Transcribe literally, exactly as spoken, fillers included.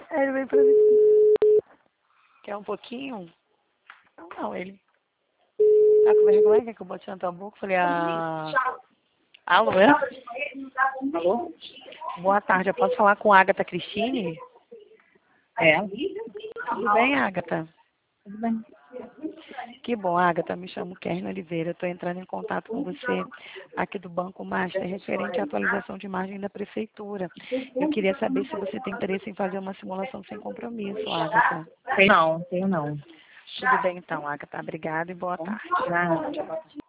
Aí ele veio pra mim. Quer um pouquinho? Não, não, ele. Tá com vergonha? Quer que eu bote na tua boca? Falei, ah. Alô, é? Alô? Boa tarde, eu posso falar com a Agatha Cristine? É. Tudo bem, Agatha? Tudo bem. Que bom, Agatha. Me chamo Kerna Oliveira. Estou entrando em contato com você aqui do Banco Master, referente à atualização de margem da Prefeitura. Eu queria saber se você tem interesse em fazer uma simulação sem compromisso, Agatha. Tem não, tenho não. Tudo bem, então, Agatha. Obrigada e boa tarde. Nada.